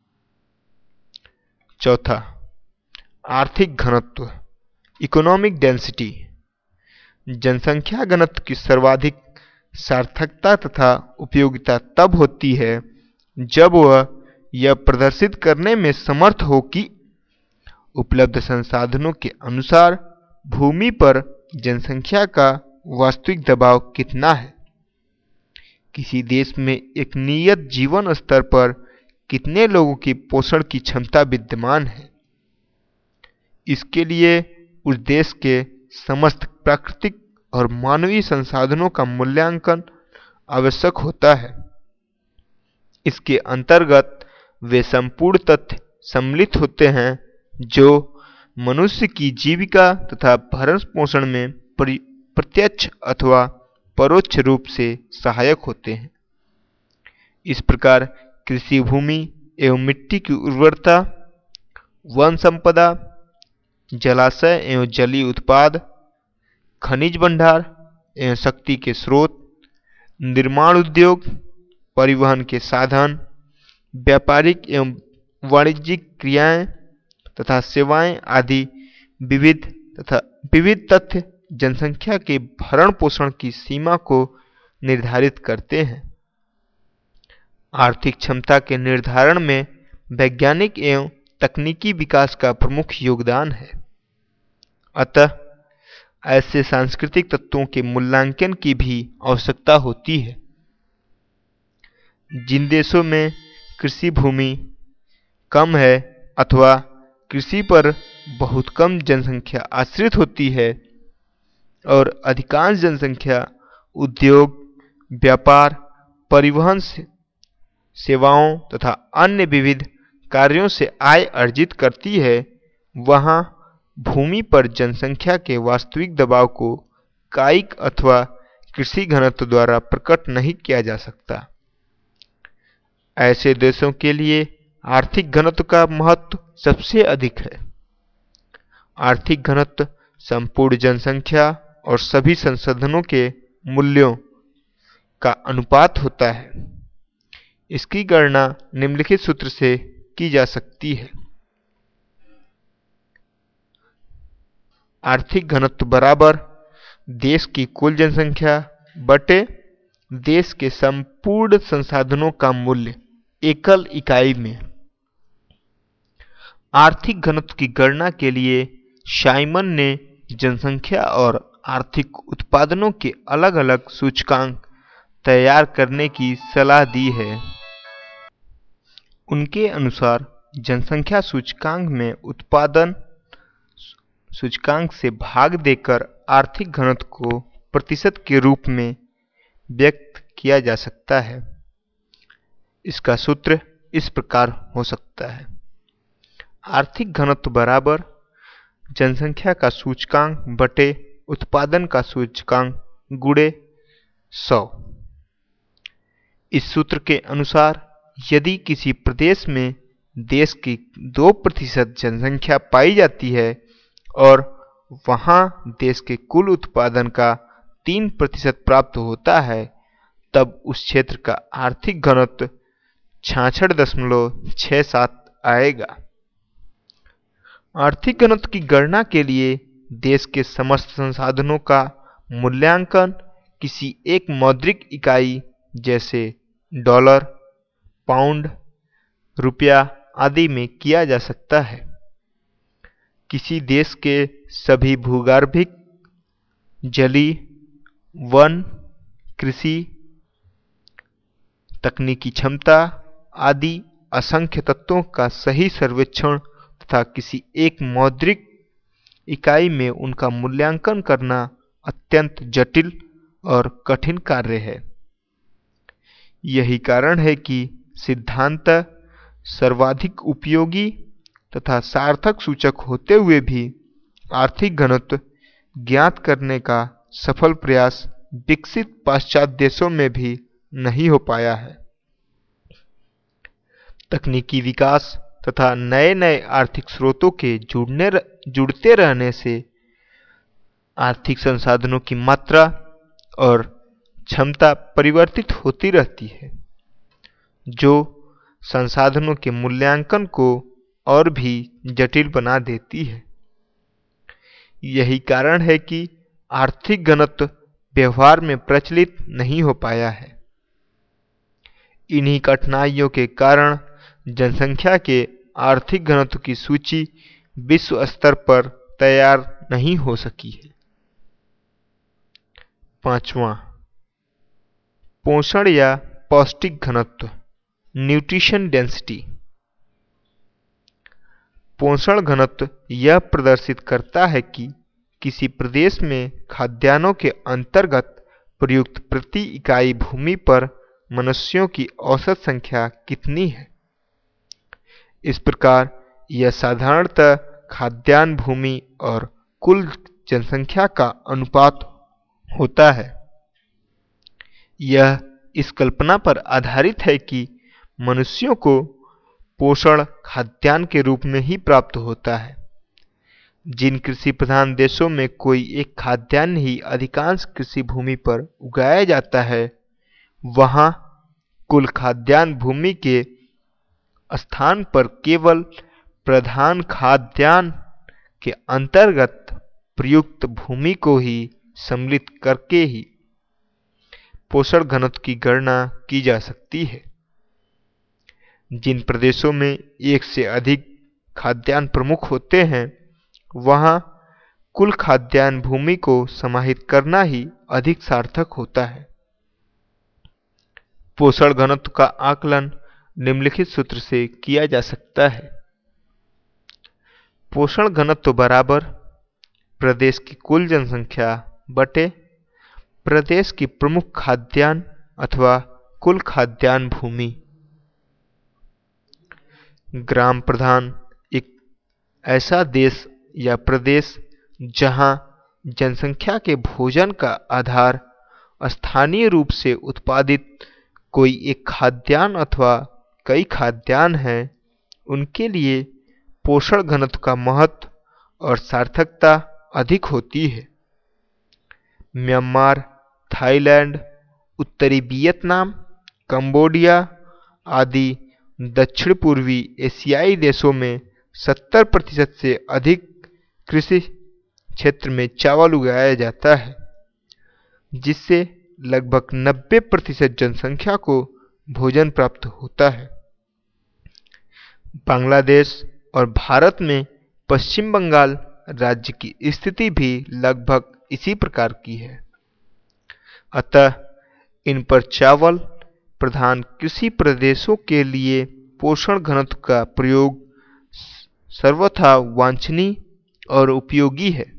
चौथा, आर्थिक घनत्व, इकोनॉमिक डेंसिटी। जनसंख्या घनत्व की सर्वाधिक सार्थकता तथा उपयोगिता तब होती है जब वह यह प्रदर्शित करने में समर्थ हो कि उपलब्ध संसाधनों के अनुसार भूमि पर जनसंख्या का वास्तविक दबाव कितना है। किसी देश में एक नियत जीवन स्तर पर कितने लोगों की पोषण की क्षमता विद्यमान है। इसके लिए उस देश के समस्त प्राकृतिक और मानवीय संसाधनों का मूल्यांकन आवश्यक होता है। इसके अंतर्गत वे संपूर्ण तथ्य सम्मिलित होते हैं जो मनुष्य की जीविका तथा भरण पोषण में प्रत्यक्ष अथवा परोक्ष रूप से सहायक होते हैं। इस प्रकार कृषि भूमि एवं मिट्टी की उर्वरता, वन संपदा, जलाशय एवं जलीय उत्पाद, खनिज भंडार एवं शक्ति के स्रोत, निर्माण उद्योग, परिवहन के साधन, व्यापारिक एवं वाणिज्यिक क्रियाएं तथा सेवाएं आदि विविध तथ्य जनसंख्या के भरण पोषण की सीमा को निर्धारित करते हैं। आर्थिक क्षमता के निर्धारण में वैज्ञानिक एवं तकनीकी विकास का प्रमुख योगदान है। अतः ऐसे सांस्कृतिक तत्वों के मूल्यांकन की भी आवश्यकता होती है। जिन देशों में कृषि भूमि कम है अथवा कृषि पर बहुत कम जनसंख्या आश्रित होती है और अधिकांश जनसंख्या उद्योग, व्यापार, परिवहन सेवाओं तथा अन्य विविध कार्यों से आय अर्जित करती है, वहां भूमि पर जनसंख्या के वास्तविक दबाव को कायिक अथवा कृषि घनत्व द्वारा प्रकट नहीं किया जा सकता। ऐसे देशों के लिए आर्थिक घनत्व का महत्व सबसे अधिक है। आर्थिक घनत्व संपूर्ण जनसंख्या और सभी संसाधनों के मूल्यों का अनुपात होता है। इसकी गणना निम्नलिखित सूत्र से की जा सकती है। आर्थिक घनत्व बराबर देश की कुल जनसंख्या बटे देश के संपूर्ण संसाधनों का मूल्य एकल इकाई में। आर्थिक घनत्व की गणना के लिए साइमन ने जनसंख्या और आर्थिक उत्पादनों के अलग अलग सूचकांक तैयार करने की सलाह दी है। उनके अनुसार जनसंख्या सूचकांक में उत्पादन सूचकांक से भाग देकर आर्थिक घनत्व को प्रतिशत के रूप में व्यक्त किया जा सकता है। इसका सूत्र इस प्रकार हो सकता है: आर्थिक घनत्व बराबर जनसंख्या का सूचकांक बटे उत्पादन का सूचकांक गुणे 100। इस सूत्र के अनुसार यदि किसी प्रदेश में देश की 2% जनसंख्या पाई जाती है और वहां देश के कुल उत्पादन का 3% प्राप्त होता है, तब उस क्षेत्र का आर्थिक घनत्व 66.67 आएगा। आर्थिक घनत्व की गणना के लिए देश के समस्त संसाधनों का मूल्यांकन किसी एक मौद्रिक इकाई जैसे डॉलर, पाउंड, रुपया आदि में किया जा सकता है। किसी देश के सभी भूगर्भिक, जलीय, वन, कृषि, तकनीकी क्षमता आदि असंख्य तत्वों का सही सर्वेक्षण तथा किसी एक मौद्रिक इकाई में उनका मूल्यांकन करना अत्यंत जटिल और कठिन कार्य है। यही कारण है कि सिद्धांत सर्वाधिक उपयोगी तथा सार्थक सूचक होते हुए भी आर्थिक घनत्व ज्ञात करने का सफल प्रयास विकसित पाश्चात्य देशों में भी नहीं हो पाया है। तकनीकी विकास तथा नए नए आर्थिक स्रोतों के जुड़ते रहने से आर्थिक संसाधनों की मात्रा और क्षमता परिवर्तित होती रहती है, जो संसाधनों के मूल्यांकन को और भी जटिल बना देती है। यही कारण है कि आर्थिक घनत्व व्यवहार में प्रचलित नहीं हो पाया है। इन्हीं कठिनाइयों के कारण जनसंख्या के आर्थिक घनत्व की सूची विश्व स्तर पर तैयार नहीं हो सकी है। 5वां, पोषण या पौष्टिक घनत्व, न्यूट्रिशन डेंसिटी। पोषण घनत्व यह प्रदर्शित करता है कि किसी प्रदेश में खाद्यान्नों के अंतर्गत प्रयुक्त प्रति इकाई भूमि पर मनुष्यों की औसत संख्या कितनी है। इस प्रकार यह साधारणतः खाद्यान्न भूमि और कुल जनसंख्या का अनुपात होता है। यह इस कल्पना पर आधारित है कि मनुष्यों को पोषण खाद्यान्न के रूप में ही प्राप्त होता है। जिन कृषि प्रधान देशों में कोई एक खाद्यान्न ही अधिकांश कृषि भूमि पर उगाया जाता है, वहां कुल खाद्यान्न भूमि के स्थान पर केवल प्रधान खाद्यान्न के अंतर्गत प्रयुक्त भूमि को ही सम्मिलित करके ही पोषण घनत्व की गणना की जा सकती है। जिन प्रदेशों में एक से अधिक खाद्यान्न प्रमुख होते हैं, वहां कुल खाद्यान्न भूमि को समाहित करना ही अधिक सार्थक होता है। पोषण घनत्व का आकलन निम्नलिखित सूत्र से किया जा सकता है। पोषण घनत्व बराबर प्रदेश की कुल जनसंख्या बटे प्रदेश की प्रमुख खाद्यान्न अथवा कुल खाद्यान्न भूमि। ग्राम प्रधान एक ऐसा देश या प्रदेश जहां जनसंख्या के भोजन का आधार स्थानीय रूप से उत्पादित कोई एक खाद्यान्न अथवा कई खाद्यान्न है, उनके लिए पोषण घनत्व का महत्व और सार्थकता अधिक होती है। म्यांमार, थाईलैंड, उत्तरी वियतनाम, कंबोडिया आदि दक्षिण पूर्वी एशियाई देशों में 70% से अधिक कृषि क्षेत्र में चावल उगाया जाता है, जिससे लगभग 90% जनसंख्या को भोजन प्राप्त होता है। बांग्लादेश और भारत में पश्चिम बंगाल राज्य की स्थिति भी लगभग इसी प्रकार की है। अतः इन पर चावल प्रधान कृषि प्रदेशों के लिए पोषण घनत्व का प्रयोग सर्वथा वांछनीय और उपयोगी है।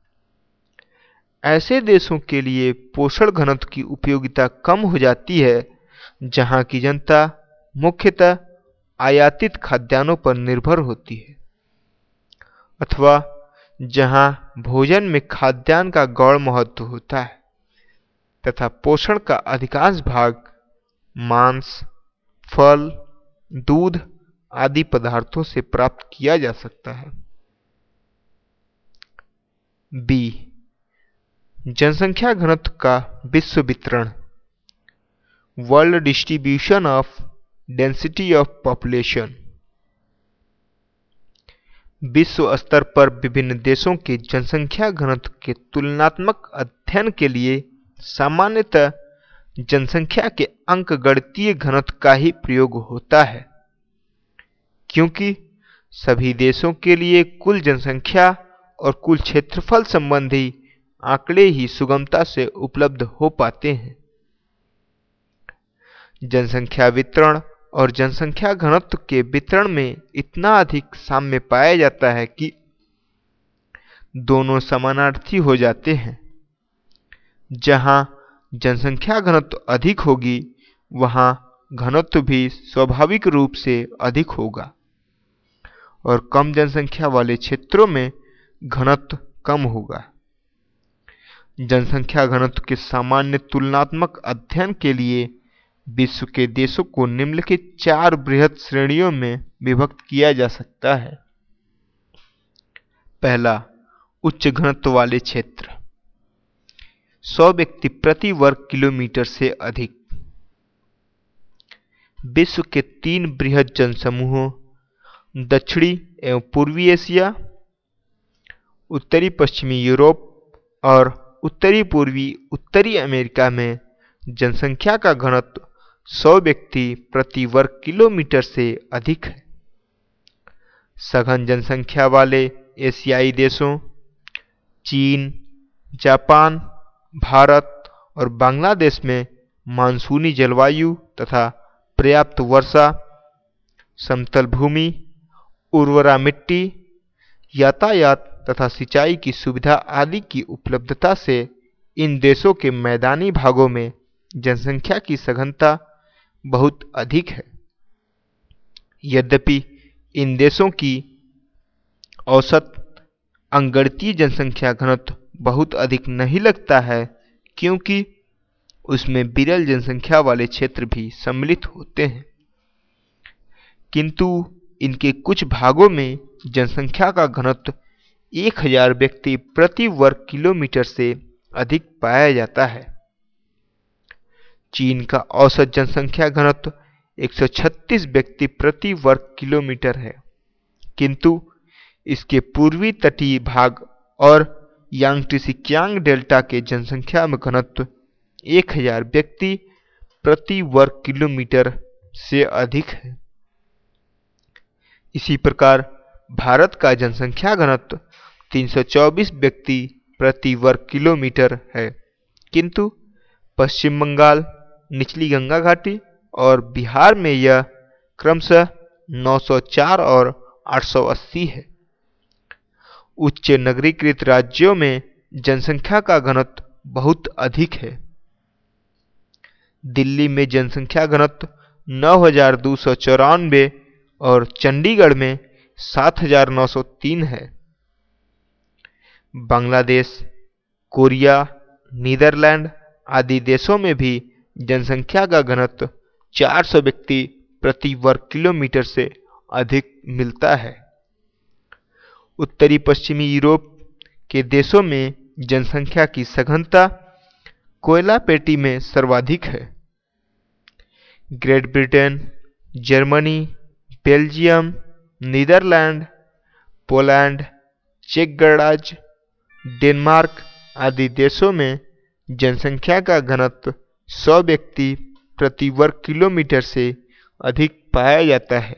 ऐसे देशों के लिए पोषण घनत्व की उपयोगिता कम हो जाती है जहां की जनता मुख्यतः आयातित खाद्यान्नों पर निर्भर होती है, अथवा जहां भोजन में खाद्यान्न का गौण महत्व होता है तथा पोषण का अधिकांश भाग मांस, फल, दूध आदि पदार्थों से प्राप्त किया जा सकता है। बी, जनसंख्या घनत्व का विश्व वितरण, world distribution of density of population. विश्व स्तर पर विभिन्न देशों के जनसंख्या घनत्व के तुलनात्मक अध्ययन के लिए सामान्यतः जनसंख्या के अंकगणितीय घनत्व का ही प्रयोग होता है, क्योंकि सभी देशों के लिए कुल जनसंख्या और कुल क्षेत्रफल संबंधी आंकड़े ही सुगमता से उपलब्ध हो पाते हैं। जनसंख्या वितरण और जनसंख्या घनत्व के वितरण में इतना अधिक साम्य पाया जाता है कि दोनों समानार्थी हो जाते हैं। जहां जनसंख्या घनत्व अधिक होगी, वहां घनत्व भी स्वाभाविक रूप से अधिक होगा और कम जनसंख्या वाले क्षेत्रों में घनत्व कम होगा। जनसंख्या घनत्व के सामान्य तुलनात्मक अध्ययन के लिए विश्व के देशों को निम्नलिखित 4 बृहद श्रेणियों में विभक्त किया जा सकता है। पहला, उच्च घनत्व वाले क्षेत्र, 100 व्यक्ति प्रति वर्ग किलोमीटर से अधिक। विश्व के 3 बृहद जनसमूहों दक्षिणी एवं पूर्वी एशिया, उत्तरी पश्चिमी यूरोप और उत्तरी पूर्वी उत्तरी अमेरिका में जनसंख्या का घनत्व 100 व्यक्ति प्रति वर्ग किलोमीटर से अधिक है। सघन जनसंख्या वाले एशियाई देशों चीन, जापान, भारत और बांग्लादेश में मानसूनी जलवायु तथा पर्याप्त वर्षा, समतल भूमि, उर्वरा मिट्टी, यातायात तथा सिंचाई की सुविधा आदि की उपलब्धता से इन देशों के मैदानी भागों में जनसंख्या की सघनता बहुत अधिक है। यद्यपि इन देशों की औसत अंगणितीय जनसंख्या घनत्व बहुत अधिक नहीं लगता है, क्योंकि उसमें विरल जनसंख्या वाले क्षेत्र भी सम्मिलित होते हैं, किंतु इनके कुछ भागों में जनसंख्या का घनत्व 1000 व्यक्ति प्रति वर्ग किलोमीटर से अधिक पाया जाता है। चीन का औसत जनसंख्या घनत्व 136 व्यक्ति प्रति वर्ग किलोमीटर है, किंतु इसके पूर्वी तटीय भाग और यांगत्से-कियांग डेल्टा के जनसंख्या में घनत्व 1000 व्यक्ति प्रति वर्ग किलोमीटर से अधिक है। इसी प्रकार भारत का जनसंख्या घनत्व 324 व्यक्ति प्रति वर्ग किलोमीटर है, किंतु पश्चिम बंगाल, निचली गंगा घाटी और बिहार में यह क्रमशः 904 और 880 है। उच्च नगरीकृत राज्यों में जनसंख्या का घनत्व बहुत अधिक है। दिल्ली में जनसंख्या घनत्व 9294 और चंडीगढ़ में 7903 है। बांग्लादेश, कोरिया, नीदरलैंड आदि देशों में भी जनसंख्या का घनत्व 400 व्यक्ति प्रति वर्ग किलोमीटर से अधिक मिलता है। उत्तरी पश्चिमी यूरोप के देशों में जनसंख्या की सघनता कोयला पेटी में सर्वाधिक है। Great Britain, Germany, Belgium, Netherlands, Poland, चेक गणराज्य, डेनमार्क आदि देशों में जनसंख्या का घनत्व 100 व्यक्ति प्रति वर्ग किलोमीटर से अधिक पाया जाता है।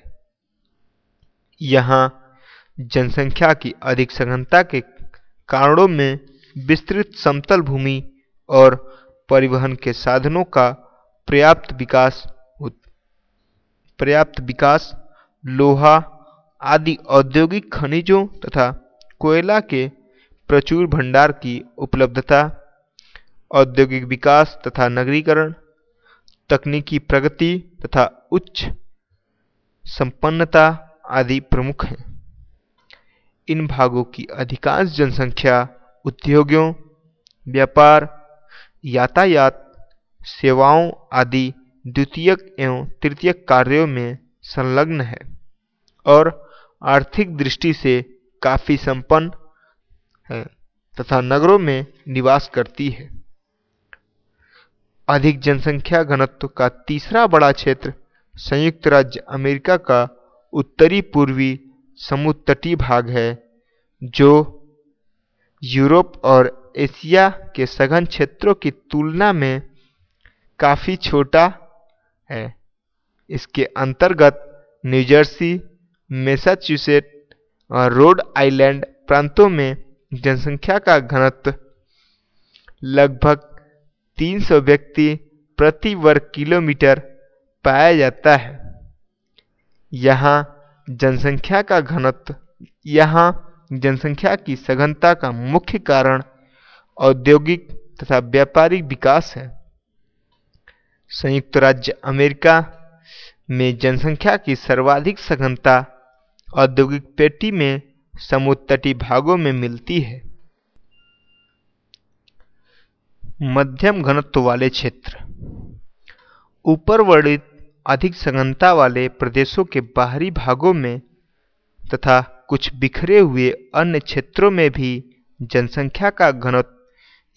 यहाँ जनसंख्या की अधिक सघनता के कारणों में विस्तृत समतल भूमि और परिवहन के साधनों का पर्याप्त विकास, लोहा आदि औद्योगिक खनिजों तथा कोयला के प्रचुर भंडार की उपलब्धता, औद्योगिक विकास तथा नगरीकरण, तकनीकी प्रगति तथा उच्च संपन्नता आदि प्रमुख हैं। इन भागों की अधिकांश जनसंख्या उद्योगों, व्यापार, यातायात, सेवाओं आदि द्वितीयक एवं तृतीयक कार्यों में संलग्न है और आर्थिक दृष्टि से काफी संपन्न है तथा नगरों में निवास करती है। अधिक जनसंख्या घनत्व का तीसरा बड़ा क्षेत्र संयुक्त राज्य अमेरिका का उत्तरी पूर्वी समुद्र तटीय भाग है, जो यूरोप और एशिया के सघन क्षेत्रों की तुलना में काफी छोटा है। इसके अंतर्गत न्यूजर्सी, मैसाचुसेट्स और रोड आइलैंड प्रांतों में जनसंख्या का घनत्व लगभग 300 व्यक्ति प्रति वर्ग किलोमीटर पाया जाता है। यहाँ जनसंख्या की सघनता का मुख्य कारण औद्योगिक तथा व्यापारिक विकास है। संयुक्त राज्य अमेरिका में जनसंख्या की सर्वाधिक सघनता औद्योगिक पेटी में समुद्र तटीय भागों में मिलती है। मध्यम घनत्व वाले क्षेत्र। ऊपर वर्णित अधिक सघनता वाले प्रदेशों के बाहरी भागों में तथा कुछ बिखरे हुए अन्य क्षेत्रों में भी जनसंख्या का घनत्व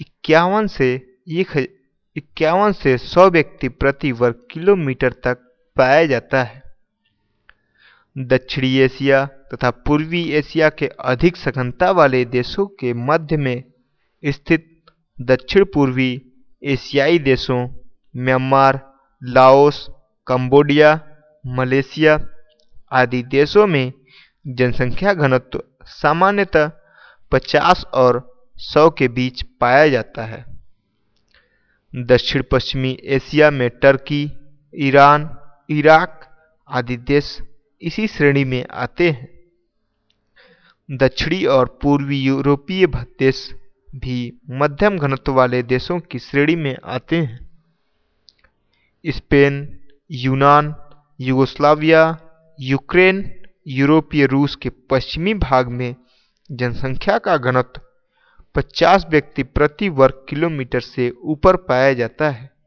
51 से 100 व्यक्ति प्रति वर्ग किलोमीटर तक पाया जाता है। दक्षिणी एशिया तथा पूर्वी एशिया के अधिक सघनता वाले देशों के मध्य में स्थित दक्षिण पूर्वी एशियाई देशों म्यांमार, लाओस, कंबोडिया, मलेशिया आदि देशों में जनसंख्या घनत्व सामान्यतः 50 और 100 के बीच पाया जाता है। दक्षिण पश्चिमी एशिया में टर्की, ईरान, इराक आदि देश इसी श्रेणी में आते हैं। दक्षिणी और पूर्वी यूरोपीय देश भी मध्यम घनत्व वाले देशों की श्रेणी में आते हैं। स्पेन, यूनान, यूगोस्लाविया, यूक्रेन, यूरोपीय रूस के पश्चिमी भाग में जनसंख्या का घनत्व 50 व्यक्ति प्रति वर्ग किलोमीटर से ऊपर पाया जाता है।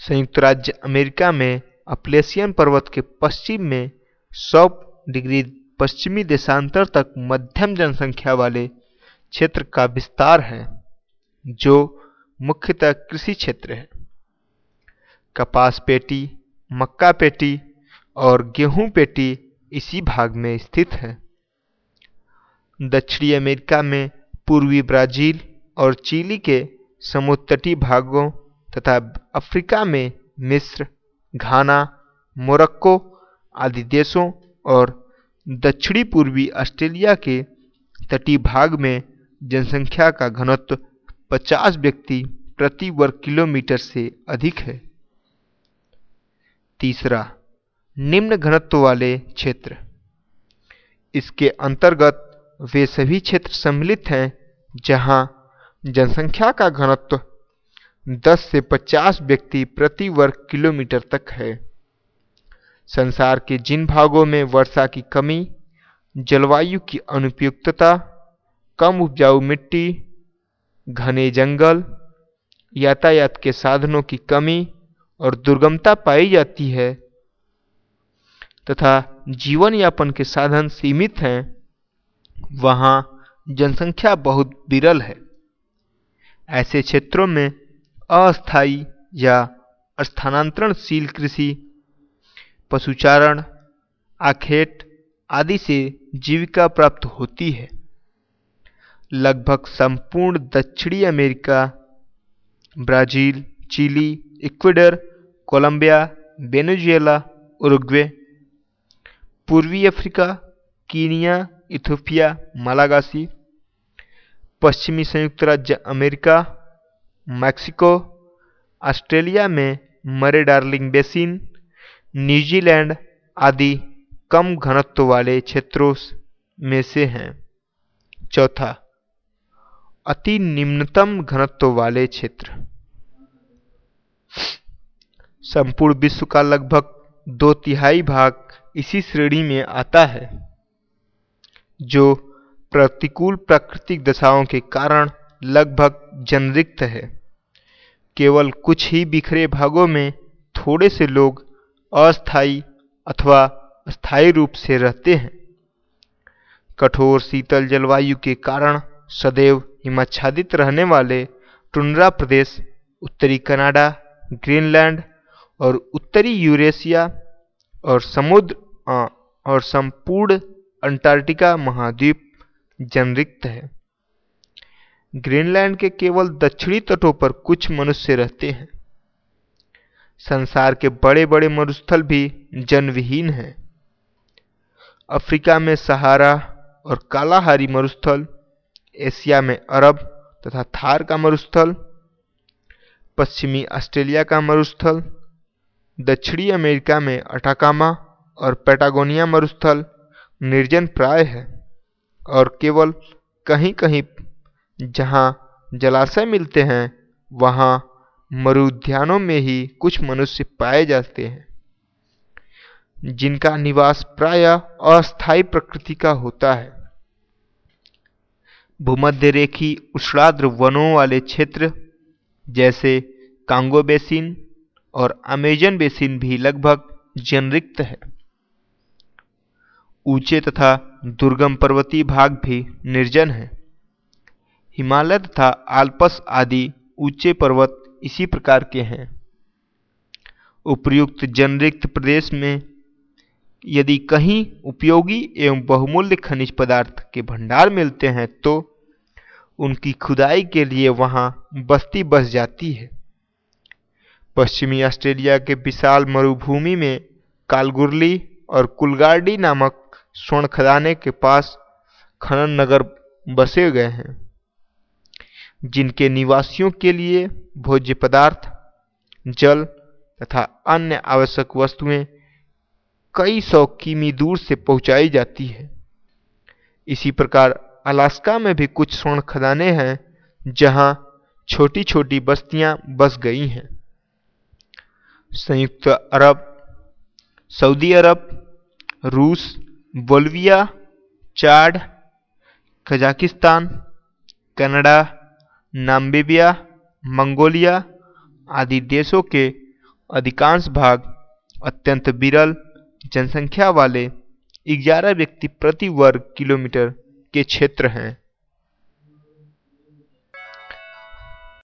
संयुक्त राज्य अमेरिका में अपलेशियन पर्वत के पश्चिम में 100 डिग्री पश्चिमी देशांतर तक मध्यम जनसंख्या वाले क्षेत्र का विस्तार है, जो मुख्यतः कृषि क्षेत्र है। कपास पेटी, मक्का पेटी और गेहूं पेटी इसी भाग में स्थित है। दक्षिणी अमेरिका में पूर्वी ब्राजील और चिली के समुद्र तटीय भागों तथा अफ्रीका में मिस्र, घाना, मोरक्को आदि देशों और दक्षिणी पूर्वी ऑस्ट्रेलिया के तटीय भाग में जनसंख्या का घनत्व 50 व्यक्ति प्रति वर्ग किलोमीटर से अधिक है। तीसरा, निम्न घनत्व वाले क्षेत्र। इसके अंतर्गत वे सभी क्षेत्र सम्मिलित हैं जहां जनसंख्या का घनत्व 10 से 50 व्यक्ति प्रति वर्ग किलोमीटर तक है। संसार के जिन भागों में वर्षा की कमी, जलवायु की अनुपयुक्तता, कम उपजाऊ मिट्टी, घने जंगल, यातायात के साधनों की कमी और दुर्गमता पाई जाती है तथा जीवन यापन के साधन सीमित हैं, वहां जनसंख्या बहुत विरल है। ऐसे क्षेत्रों में अस्थायी या स्थानांतरणशील कृषि, पशुचारण, आखेट आदि से जीविका प्राप्त होती है। लगभग संपूर्ण दक्षिणी America, Brazil, Chile, Ecuador, Colombia, Venezuela, Uruguay, पूर्वी अफ्रीका, कीनिया, इथियोपिया, मलागासी, पश्चिमी संयुक्त राज्य अमेरिका, मैक्सिको, ऑस्ट्रेलिया में मरे डार्लिंग बेसिन, न्यूजीलैंड आदि कम घनत्व वाले क्षेत्रों में से हैं। चौथा, अति निम्नतम घनत्व वाले क्षेत्र। संपूर्ण विश्व का लगभग 2/3 भाग इसी श्रेणी में आता है, जो प्रतिकूल प्राकृतिक दशाओं के कारण लगभग जनरिक्त है। केवल कुछ ही बिखरे भागों में थोड़े से लोग अस्थायी अथवा स्थायी रूप से रहते हैं। कठोर शीतल जलवायु के कारण सदैव हिमाच्छादित रहने वाले टुंड्रा प्रदेश, उत्तरी कनाडा, ग्रीनलैंड और उत्तरी यूरेशिया और समुद्र और संपूर्ण अंटार्कटिका महाद्वीप जनरिक्त है। ग्रीनलैंड के केवल दक्षिणी तटों पर कुछ मनुष्य रहते हैं। संसार के बड़े बड़े मरुस्थल भी जनविहीन हैं। अफ्रीका में सहारा और कालाहारी मरुस्थल, एशिया में अरब तथा थार का मरुस्थल, पश्चिमी ऑस्ट्रेलिया का मरुस्थल, दक्षिणी अमेरिका में अटाकामा और पैटागोनिया मरुस्थल निर्जन प्राय है और केवल कहीं कहीं जहां जलाशय मिलते हैं वहां मरुउद्यानों में ही कुछ मनुष्य पाए जाते हैं, जिनका निवास प्रायः अस्थायी प्रकृति का होता है। भूमध्य रेखी उष्णाद्र वनों वाले क्षेत्र जैसे कांगो बेसिन और अमेजन बेसिन भी लगभग जनरिक्त है। ऊंचे तथा दुर्गम पर्वतीय भाग भी निर्जन है। हिमालय तथा आल्प्स आदि ऊंचे पर्वत इसी प्रकार के हैं। उपर्युक्त जनरिक्त प्रदेश में यदि कहीं उपयोगी एवं बहुमूल्य खनिज पदार्थ के भंडार मिलते हैं तो उनकी खुदाई के लिए वहां बस्ती बस जाती है। पश्चिमी ऑस्ट्रेलिया के विशाल मरुभूमि में कालगुरली और कुलगार्डी नामक स्वर्ण खदाने के पास खनन नगर बसे गए हैं, जिनके निवासियों के लिए भोज्य पदार्थ, जल तथा अन्य आवश्यक वस्तुएं कई 100 किमी दूर से पहुंचाई जाती है। इसी प्रकार अलास्का में भी कुछ स्वर्ण खदानें हैं जहां छोटी छोटी बस्तियां बस गई हैं। संयुक्त अरब, सऊदी अरब, रूस, Bolivia, Chad, Kazakhstan, Canada, Namibia, Mongolia आदि देशों के अधिकांश भाग अत्यंत विरल जनसंख्या वाले 11 व्यक्ति प्रति वर्ग किलोमीटर के क्षेत्र हैं।